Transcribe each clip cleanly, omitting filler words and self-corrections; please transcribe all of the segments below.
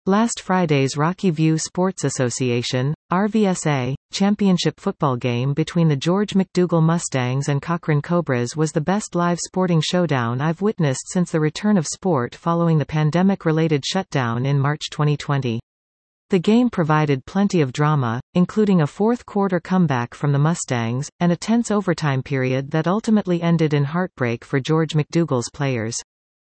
Last Friday's Rocky View Sports Association, RVSA, championship football game between the George McDougal Mustangs and Cochrane Cobras was the best live sporting showdown I've witnessed since the return of sport following the pandemic-related shutdown in March 2020. The game provided plenty of drama, including a fourth-quarter comeback from the Mustangs, and a tense overtime period that ultimately ended in heartbreak for George McDougal's players.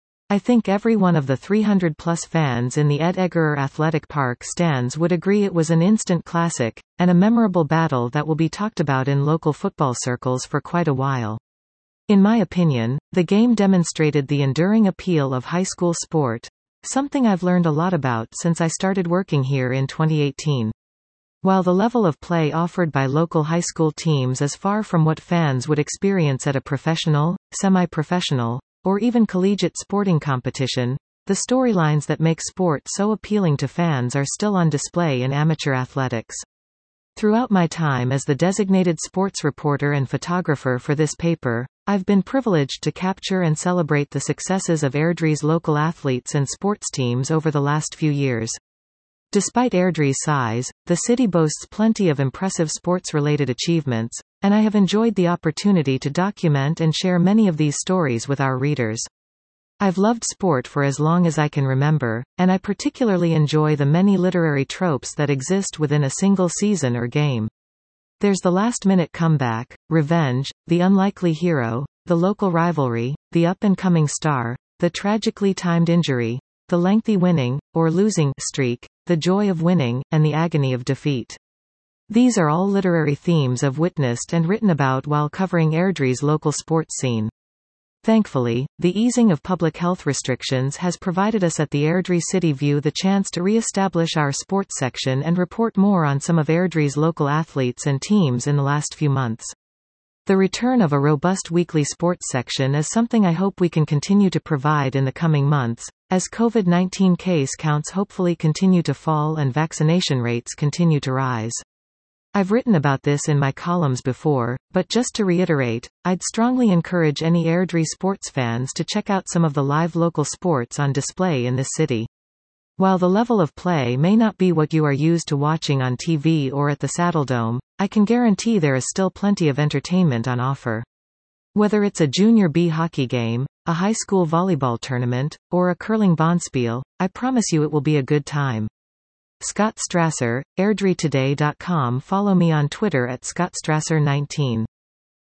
I think every one of the 300-plus fans in the Ed Eggerer Athletic Park stands would agree it was an instant classic, and a memorable battle that will be talked about in local football circles for quite a while. In my opinion, the game demonstrated the enduring appeal of high school sport, something I've learned a lot about since I started working here in 2018. While the level of play offered by local high school teams is far from what fans would experience at a professional, semi-professional, or even collegiate sporting competition, the storylines that make sport so appealing to fans are still on display in amateur athletics. Throughout my time as the designated sports reporter and photographer for this paper, I've been privileged to capture and celebrate the successes of Airdrie's local athletes and sports teams over the last few years. Despite Airdrie's size, the city boasts plenty of impressive sports-related achievements, and I have enjoyed the opportunity to document and share many of these stories with our readers. I've loved sport for as long as I can remember, and I particularly enjoy the many literary tropes that exist within a single season or game. There's the last-minute comeback, revenge, the unlikely hero, the local rivalry, the up-and-coming star, the tragically timed injury, the lengthy winning, or losing, streak, the joy of winning, and the agony of defeat. These are all literary themes I've witnessed and written about while covering Airdrie's local sports scene. Thankfully, the easing of public health restrictions has provided us at the Airdrie City View the chance to re-establish our sports section and report more on some of Airdrie's local athletes and teams in the last few months. The return of a robust weekly sports section is something I hope we can continue to provide in the coming months, as COVID-19 case counts hopefully continue to fall and vaccination rates continue to rise. I've written about this in my columns before, but just to reiterate, I'd strongly encourage any Airdrie sports fans to check out some of the live local sports on display in this city. While the level of play may not be what you are used to watching on TV or at the Saddledome, I can guarantee there is still plenty of entertainment on offer. Whether it's a Junior B hockey game, a high school volleyball tournament, or a curling bonspiel, I promise you it will be a good time. Scott Strasser, AirdrieToday.com. Follow me on Twitter at ScottStrasser19.